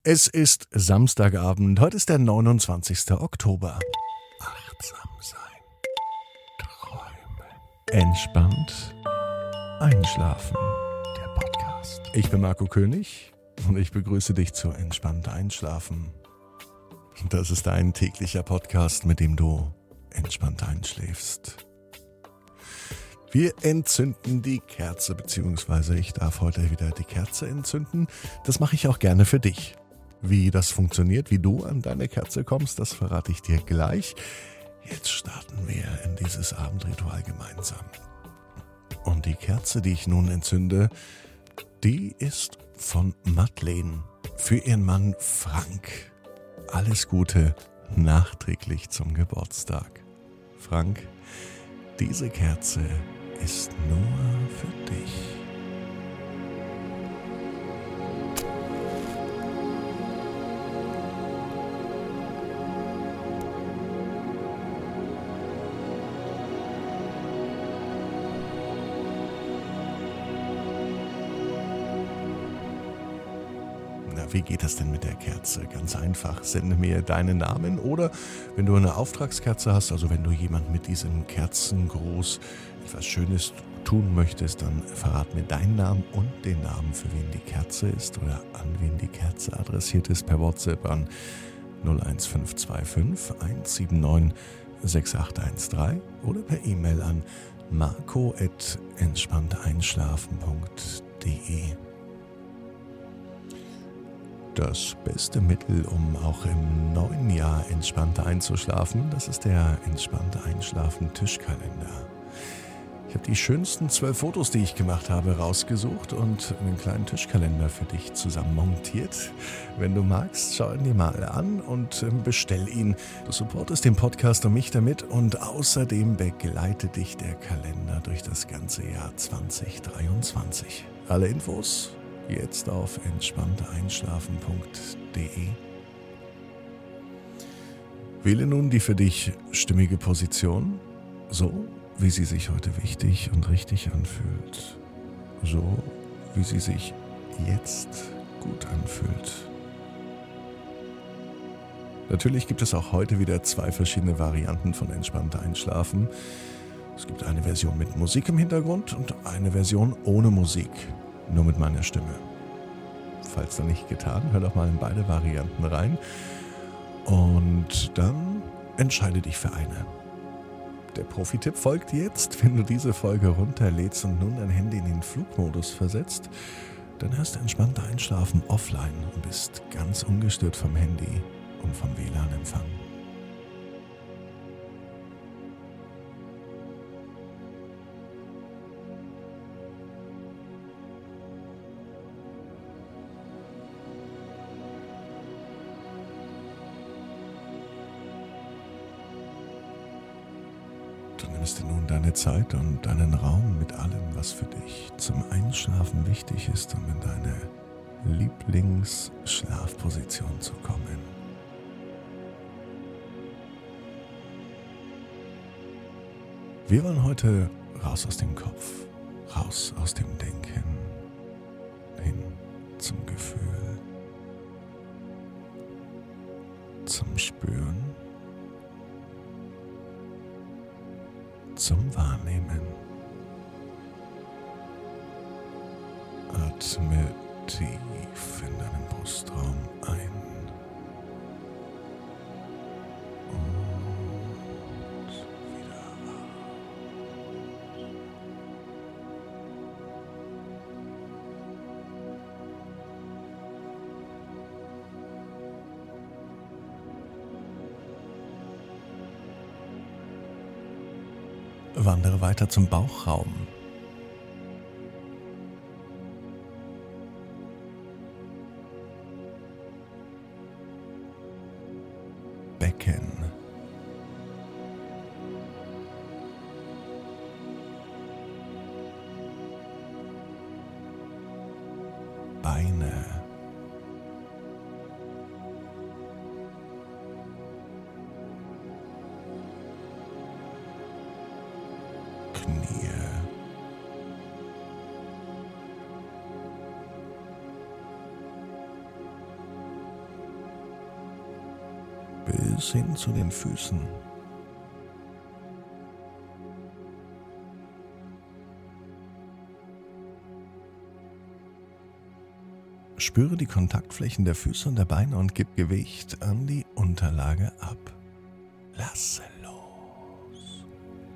Es ist Samstagabend, heute ist der 29. Oktober. Achtsam sein, träumen, entspannt einschlafen. Der Podcast. Ich bin Marco König und ich begrüße dich zu Entspannt Einschlafen. Das ist ein täglicher Podcast, mit dem du entspannt einschläfst. Wir entzünden die Kerze, beziehungsweise ich darf heute wieder die Kerze entzünden. Das mache ich auch gerne für dich. Wie das funktioniert, wie du an deine Kerze kommst, das verrate ich dir gleich. Jetzt starten wir in dieses Abendritual gemeinsam. Und die Kerze, die ich nun entzünde, die ist von Madeleine für ihren Mann Frank. Alles Gute nachträglich zum Geburtstag. Frank, diese Kerze ist nur für dich. Wie geht das denn mit der Kerze? Ganz einfach, sende mir deinen Namen oder wenn du eine Auftragskerze hast, also wenn du jemand mit diesem Kerzengruß etwas Schönes tun möchtest, dann verrat mir deinen Namen und den Namen, für wen die Kerze ist oder an wen die Kerze adressiert ist, per WhatsApp an 01525 179 6813 oder per E-Mail an marco@entspannteinschlafen.de. Das beste Mittel, um auch im neuen Jahr entspannter einzuschlafen, das ist der Entspannte Einschlafen Tischkalender. Ich habe die schönsten 12 Fotos, die ich gemacht habe, rausgesucht und einen kleinen Tischkalender für dich zusammen montiert. Wenn du magst, schau ihn dir mal an und bestell ihn. Du supportest den Podcast und mich damit und außerdem begleitet dich der Kalender durch das ganze Jahr 2023. Alle Infos jetzt auf entspannteeinschlafen.de. Wähle nun die für dich stimmige Position, so wie sie sich heute wichtig und richtig anfühlt. So wie sie sich jetzt gut anfühlt. Natürlich gibt es auch heute wieder 2 verschiedene Varianten von entspannter Einschlafen. Es gibt eine Version mit Musik im Hintergrund und eine Version ohne Musik. Nur mit meiner Stimme. Falls noch nicht getan, hör doch mal in beide Varianten rein. Und dann entscheide dich für eine. Der Profi-Tipp folgt jetzt. Wenn du diese Folge runterlädst und nun dein Handy in den Flugmodus versetzt, dann hörst du entspannter Einschlafen offline und bist ganz ungestört vom Handy und vom WLAN-Empfang. Du nimmst dir nun deine Zeit und deinen Raum mit allem, was für dich zum Einschlafen wichtig ist, um in deine Lieblingsschlafposition zu kommen. Wir wollen heute raus aus dem Kopf, raus aus dem Denken, hin zum Gefühl, zum Spüren, zum Wahrnehmen. Atme tief in deinen Brustraum ein und wieder aus. Wandere weiter zum Bauchraum. Becken. Beine. Knie. bis hin zu den Füßen. Spüre die Kontaktflächen der Füße und der Beine und gib Gewicht an die Unterlage ab. Lasse los.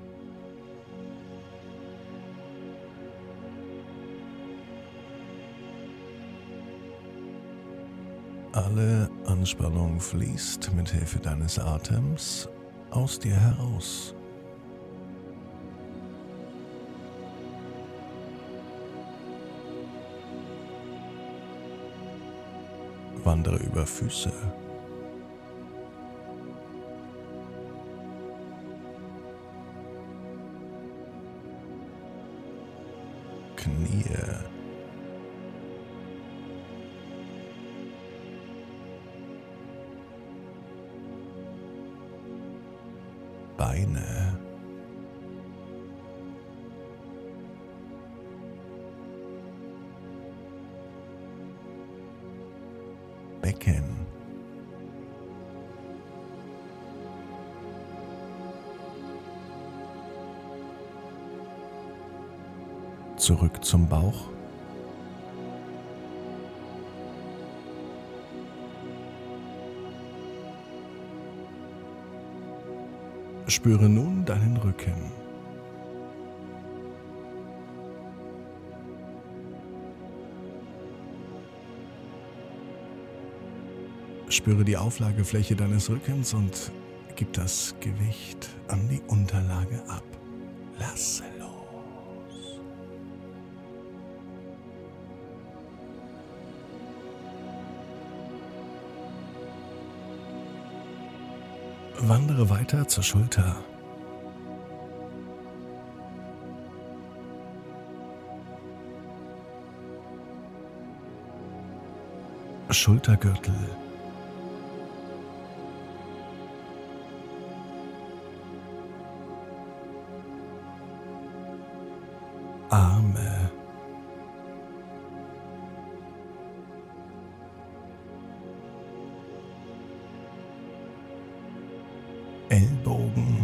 Alle Anspannung fließt mit Hilfe deines Atems aus dir heraus. Wandere über Füße, Knie, Beine, Becken, zurück zum Bauch, spüre nun deinen Rücken. Spüre die Auflagefläche deines Rückens und gib das Gewicht an die Unterlage ab. Lasse los. Wandere weiter zur Schulter. Schultergürtel. Arme, Ellbogen,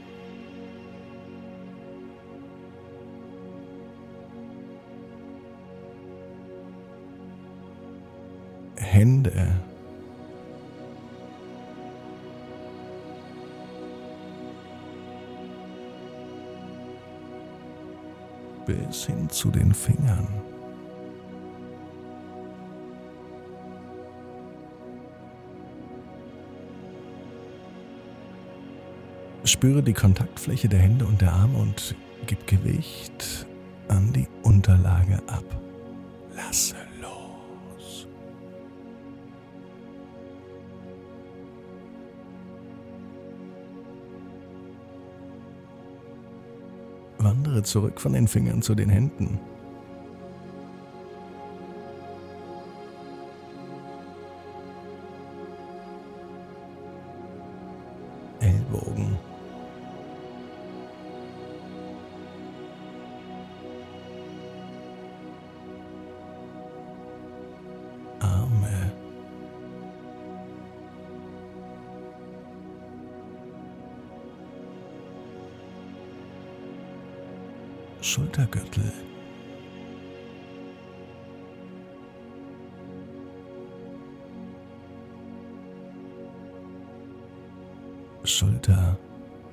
Hände, bis hin zu den Fingern. Spüre die Kontaktfläche der Hände und der Arme und gib Gewicht an die Unterlage ab. Lasse los. Wandere zurück von den Fingern zu den Händen. Ellbogen. Arme. Schultergürtel. Schulter.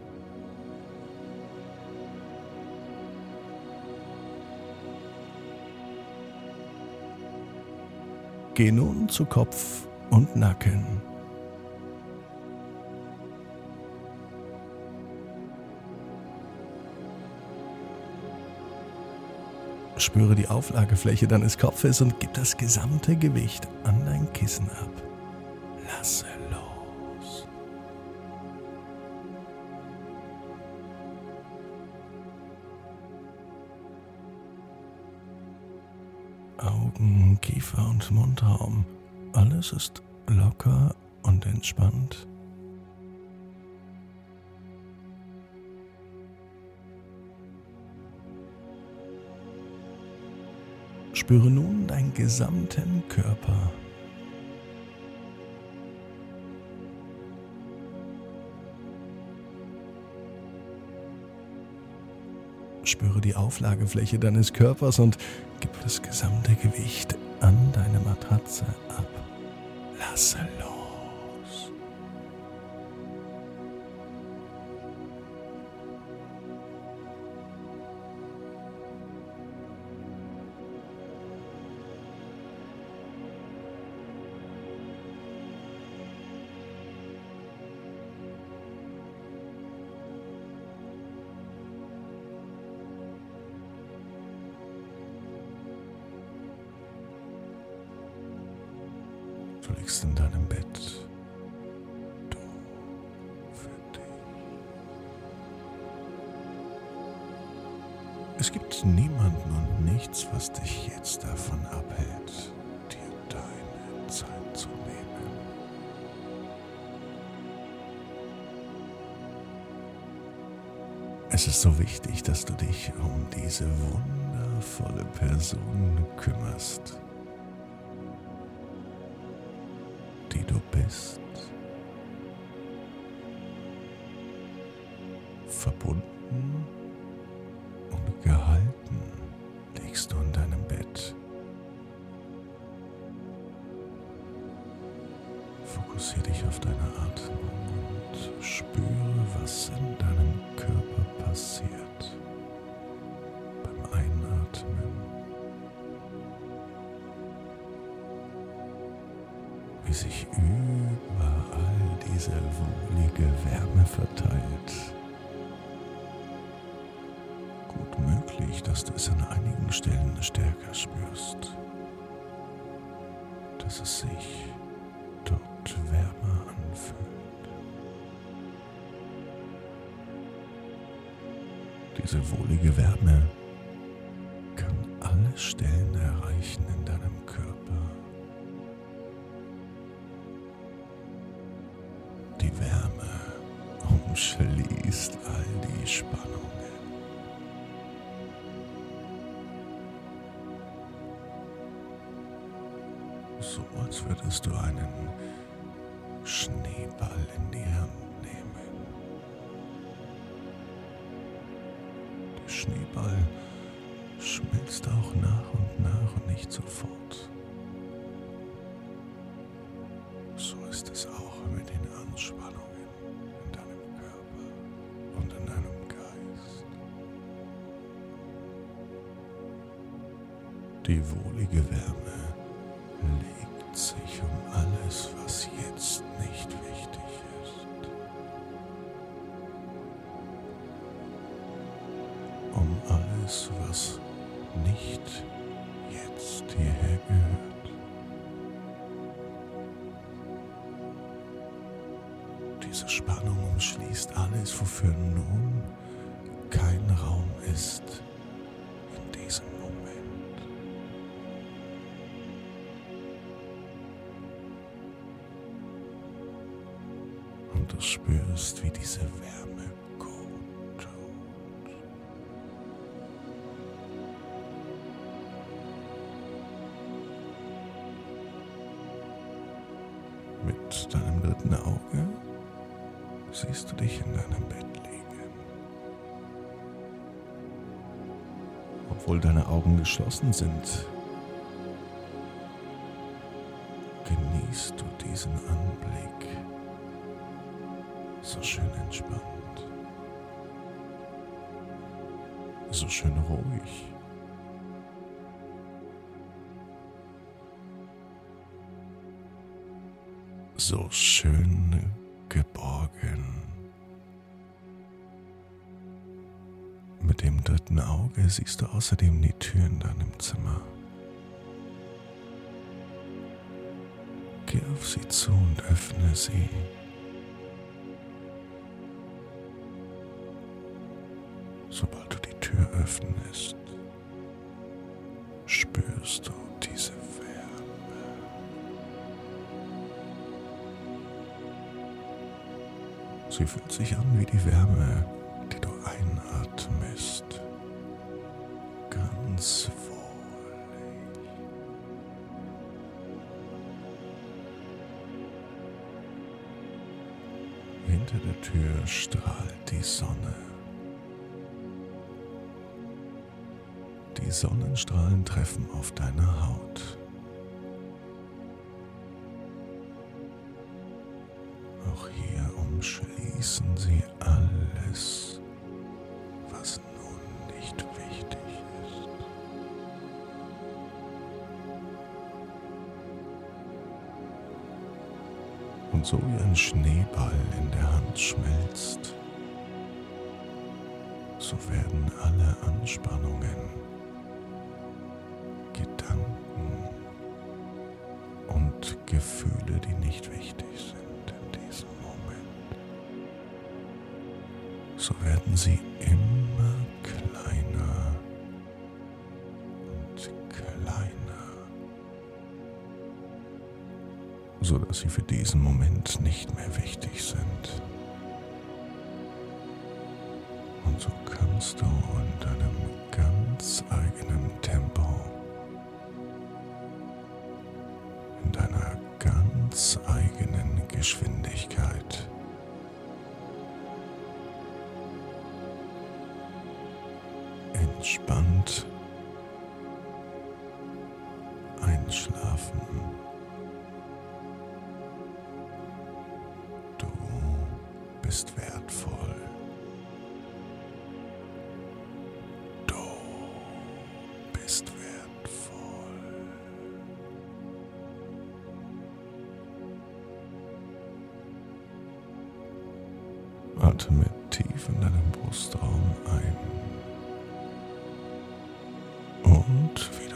Geh nun zu Kopf und Nacken. Spüre die Auflagefläche deines Kopfes und gib das gesamte Gewicht an dein Kissen ab. Lasse los. Augen, Kiefer und Mundraum. Alles ist locker und entspannt. Spüre nun deinen gesamten Körper. Spüre die Auflagefläche deines Körpers und gib das gesamte Gewicht an deine Matratze ab. Lasse los. Du liegst in deinem Bett. Du für dich. Es gibt niemanden und nichts, was dich jetzt davon abhält, dir deine Zeit zu nehmen. Es ist so wichtig, dass du dich um diese wundervolle Person kümmerst, die du bist. Verbunden und gehalten liegst du in deinem Bett. Fokussiere dich auf deine Atmung und spüre, was in deinem Körper passiert beim Einatmen. Wie sich überall diese wohlige Wärme verteilt. Gut möglich, dass du es an einigen Stellen stärker spürst, dass es sich dort wärmer anfühlt. Diese wohlige Wärme kann alle Stellen erreichen in deinem Körper. Die Wärme umschließt all die Spannungen. So als würdest du einen Schneeball in die Hand nehmen. Der Schneeball schmilzt auch nach und nicht sofort. So ist es auch mit den Anspannungen in deinem Körper und in deinem Geist. Die wohlige Wärme legt sich um alles, was jetzt nicht wichtig ist. Um alles, was nicht jetzt hierher gehört. Diese Spannung umschließt alles, wofür nun kein Raum ist in diesem Moment. Und du spürst, wie diese Wärme gut tut. Mit deinem dritten Auge siehst du dich in deinem Bett liegen. Obwohl deine Augen geschlossen sind, genießt du diesen Anblick. So schön entspannt, so schön ruhig. So schön geborgen. Mit dem dritten Auge siehst du außerdem die Tür in deinem Zimmer. Geh auf sie zu und öffne sie. Sobald du die Tür öffnest, spürst du diese Wärme. Sie fühlt sich an wie die Wärme, die du einatmest. Ganz wohlig. Hinter der Tür strahlt die Sonne. die Sonnenstrahlen treffen auf deine Haut. Auch hier umschließen sie alles, was nun nicht wichtig ist. Und so wie ein Schneeball in der Hand schmilzt, so werden alle Anspannungen, Gedanken und Gefühle, die nicht wichtig sind in diesem Moment, so werden sie immer kleiner und kleiner, so dass sie für diesen Moment nicht mehr wichtig sind. Und so kannst du in deinem ganz eigenen Tempo, in deiner ganz eigenen Geschwindigkeit entspannt einschlafen. Du bist wertvoll. Bist wertvoll. Atme tief in deinen Brustraum ein und wieder